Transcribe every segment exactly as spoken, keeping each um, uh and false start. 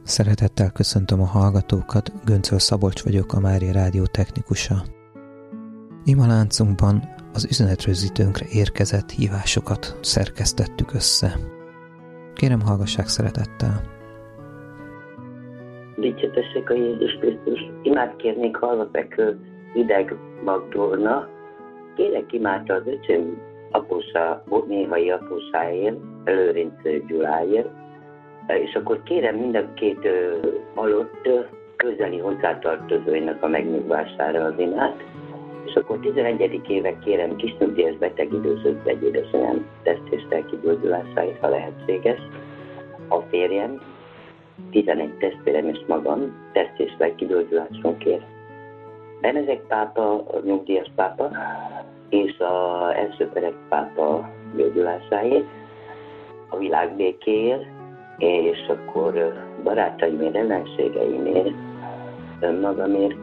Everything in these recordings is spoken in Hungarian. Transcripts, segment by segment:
Szeretettel köszöntöm a hallgatókat, Göncöl Szabolcs vagyok, a Mária Rádió technikusa. Imaláncunkban az üzenetrögzítőnkre érkezett hívásokat szerkesztettük össze. Kérem, hallgassák szeretettel! Dicsőtessék a Jézus Krisztus! Imád kérnék Hallvafekő Hideg Magdolna. Kérek imád az öcsém apósa, néhai apósáért, Lőrinc Gyuláért, és akkor kérem mind a két halott közeli hozzátartozóinak a megnyugvására az imát, és akkor tizenegyedik évek kérem kisnyugdíjas beteg idősöd egy édesanyám teszt és lelki gyógyulásáért, ha lehetséges, a férjem, tizenegy testvérem és magam teszt és lelki gyógyulásunkért. Benedek pápa, a nyugdíjas pápa, és az első Perez pápa gyógyulásáért, a világ békéért, és akkor barátaimért, ellenségeimért, önmagamért.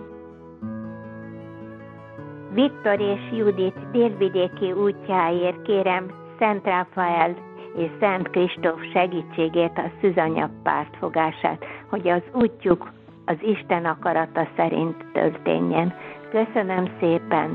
Viktor és Judit délvidéki útjáért kérem Szent Ráfael és Szent Kristóf segítségét, a szűzanyag pártfogását, hogy az útjuk az Isten akarata szerint történjen. Köszönöm szépen!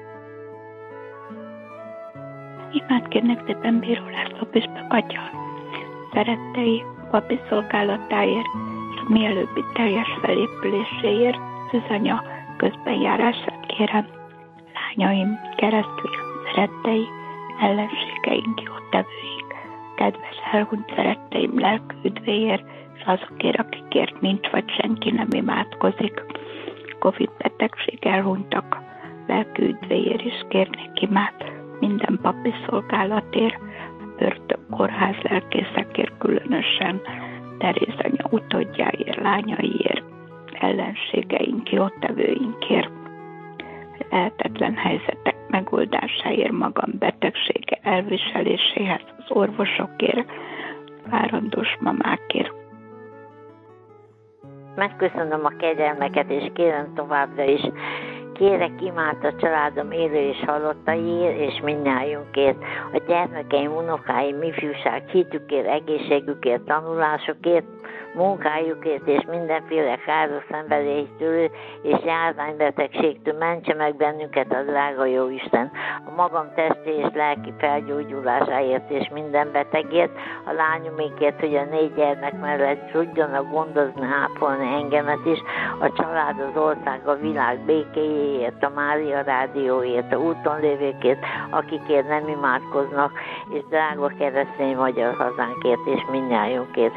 Imát kérnek szépen Bíró László püspök atya szerettei papi szolgálatáért és mielőbbi teljes felépüléséért, szűzanya közbenjárását kérem lányaim keresztül szerettei, ellenségeink, jótevőink, kedves elhunyt szeretteim lelkű üdvéért, és azokért, akikért nincs vagy senki nem imádkozik. Covid betegség elhunytak lelkű üdvéért is kérnék imát, minden papi szolgálatért, börtön kórház lelkészekért, különösen Teréz anya utódjáért, lányaiért, ellenségeink, jótevőinkért, lehetetlen helyzetek megoldásáért, magam betegsége elviseléséhez, az orvosokért, várandós mamákért. Megköszönöm a kegyelmeket, és kérem továbbra is, kérek imát a családom élő és halottaiért, és mindnyájunkért, a gyermekeim, unokáim, ifjúság, hitükért, egészségükért, tanulásukért, munkájukért és mindenféle káros szenvedéstől és járványbetegségtől mentse meg bennünket a drága Jóisten. A magam testi és lelki felgyógyulásáért és minden betegért, a lányomékért, hogy a négy gyermek mellett tudjanak gondozni, ápolni engemet is, a család, az ország, a világ békéjéért, a Mária Rádióért, a úton lévőkért, akikért nem imádkoznak, és drága keresztény magyar hazánkért és mindnyájunkért.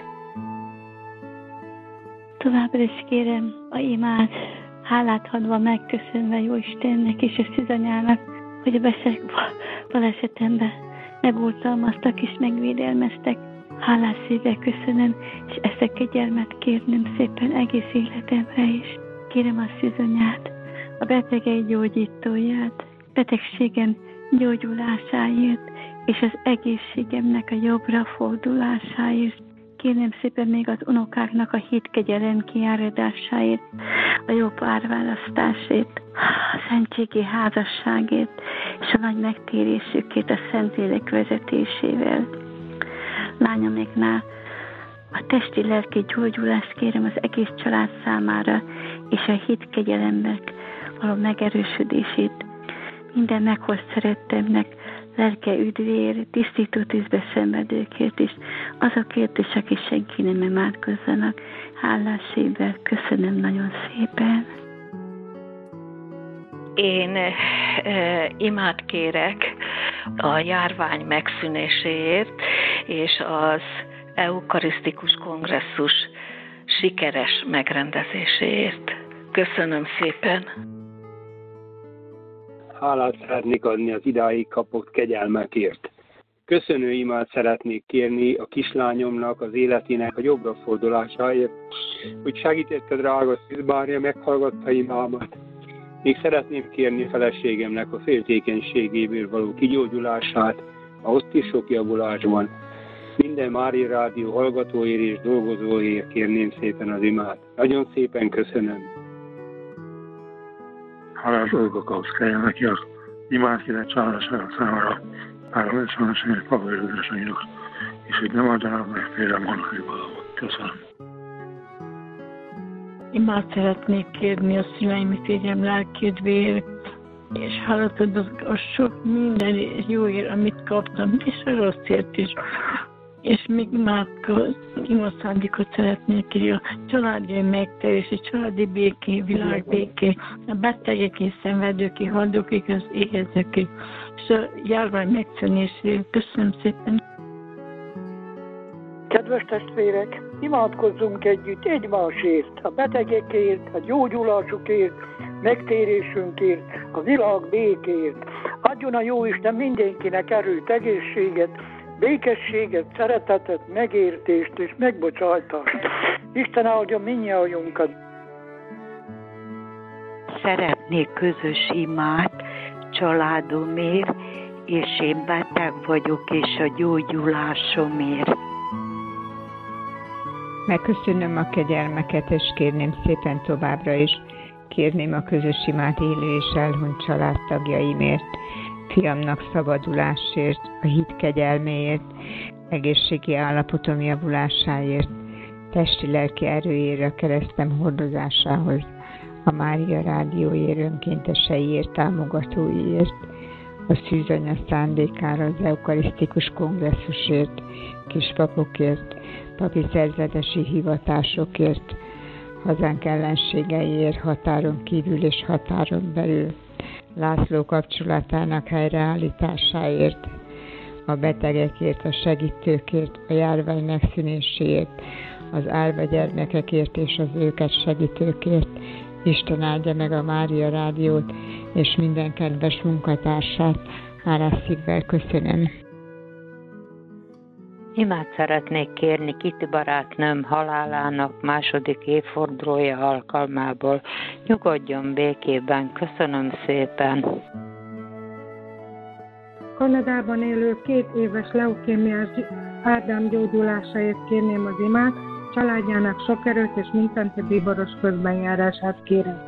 Továbbra is kérem a imát, hálát adva, megköszönve Jóistennek és a szűzanyának, hogy a balesetemben megoltalmaztak és megvédelmeztek. Hálás szívvel köszönöm, és ezt a kegyelmet kérném szépen egész életemre is. Kérem a szűzanyát, a betegei gyógyítóját, betegségem gyógyulásáért, és az egészségemnek a jobbra fordulásáért. Kérem szépen még az unokáknak a hitkegyelem kiáradásáért, a jó párválasztásért, a szentségi házasságért, és a nagy megtérésükért a Szentlélek vezetésével. Lányoméknál a testi-lelki gyógyulást kérem az egész család számára, és a hitkegyelemnek való megerősödését. Minden meghozt szerettemnek, lelke üdvéért, tisztító tűzbe szenvedőkért is, azokért is, akik senki nem imádkozzanak. Hálás szívvel köszönöm nagyon szépen. Én e, imát kérek a járvány megszűnéséért, és az eukarisztikus kongresszus sikeres megrendezéséért. Köszönöm szépen! Hálát szeretnék adni az idáig kapott kegyelmekért. Köszönő imát szeretnék kérni a kislányomnak, az életének a jobbra fordulásáért, hogy segítette drága Szűzbárja, meghallgatta imámat. Még szeretném kérni feleségemnek a féltékenységéből való kigyógyulását, ahhoz is sok javulás van. Minden Mária Rádió hallgatóért és dolgozóért kérném szépen az imát. Nagyon szépen köszönöm. Hálás dolgok ahhoz kelljen neki az imát kérek családoságok számára, három ötvenösények, pavőrődösanyagok, és hogy nem adjanak meg például monokrivalót. Köszönöm. Imát szeretnék kérni a szüleim szégyem lelkédvéért, és hálát adok a sok minden jóért, amit kaptam, és a rosszért is. És még imádkoz, imaszándékot szeretnék kérni, a családi megterési, családi béké, világbéké, a betegek és szenvedőké, haldokig, az éhezőké, és a járvány megszűnésére. Köszönöm szépen! Kedves testvérek, imádkozzunk együtt egymásért, a betegekért, a gyógyulásukért, megtérésünkért, a világ békéért. Adjon a Jóisten mindenkinek erőt, egészséget, békességet, szeretetet, megértést és megbocsájtást. Isten áldja mindnyájunkat. Szeretnék közös imát családomért, és én beteg vagyok, és a gyógyulásomért. Megköszönöm a kegyelmeket, és kérném szépen továbbra is, kérném a közös imát élő és elhunyt családtagjaimért, fiamnak szabadulásért, a hit kegyelméért, egészségi állapotom javulásáért, testi-lelki erőért, a keresztem hordozásához, a Mária rádióért, önkénteseiért, támogatóiért, a szűzanya szándékára, az eukarisztikus kongresszusért, kispapokért, papi szerzetesi hivatásokért, hazánk ellenségeiért, határon kívül és határon belül, László kapcsolatának helyreállításáért, a betegekért, a segítőkért, a járvány megszűnéséért, az álva gyermekekért és az őket segítőkért. Isten áldja meg a Mária rádiót és minden kedves munkatársát. Hálás szívvel köszönöm. Imát szeretnék kérni Kiti barátnőm halálának második évfordulója alkalmából. Nyugodjon békében. Köszönöm szépen. Kanadában élő két éves leukémiás Ádám gyógyulásáért kérném az imát, családjának sok erőt és mindent bíboros közbenjárását kérem.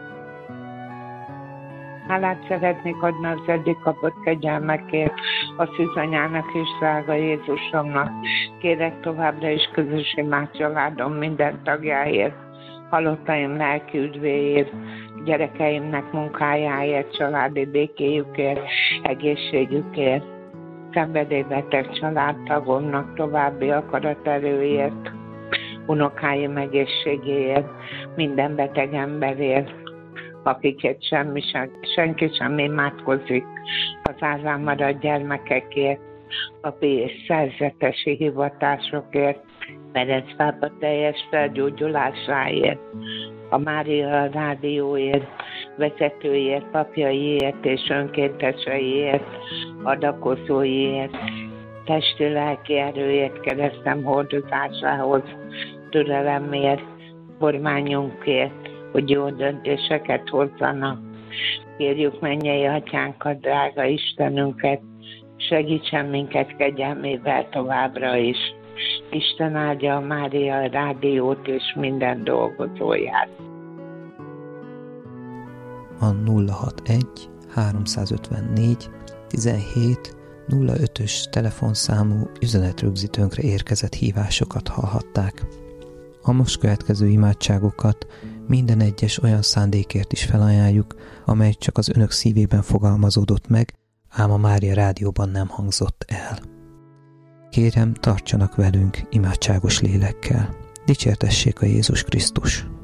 Hálát szeretnék adni az eddig kapott kegyelmekért, a szűzanyának és drága Jézusomnak. Kérek továbbra is közös imát családom minden tagjáért, halottaim lelki üdvéért, gyerekeimnek munkájáért, családi békéjükért, egészségükért, szenvedélybeteg családtagomnak további akaraterőért, unokáim egészségéért, minden beteg emberért, akiket semmi, senki sem imádkozik, az árván maradt gyermekekért, papi és szerzetesi hivatásokért, Ferenc pápa teljes felgyógyulásáért, a Mária rádióért, vezetőért, papjaiért és önkénteseiért, adakozóiért, testi-lelki erőért, keresztem hordozásához, türelemért, kormányunkért, hogy jó döntéseket hozzanak. Kérjük mennyei atyánkat, drága Istenünket, segítsen minket kegyelmével továbbra is. Isten áldja a Mária rádiót és minden dolgozóját. A nulla hatvanegy háromszázötvennégy tizenhét nulla ötös telefonszámú üzenetrögzítőnkre érkezett hívásokat hallhatták. A most következő imádságokat minden egyes olyan szándékért is felajánljuk, amely csak az önök szívében fogalmazódott meg, ám a Mária rádióban nem hangzott el. Kérem, tartsanak velünk imádságos lélekkel. Dicsértessék a Jézus Krisztus!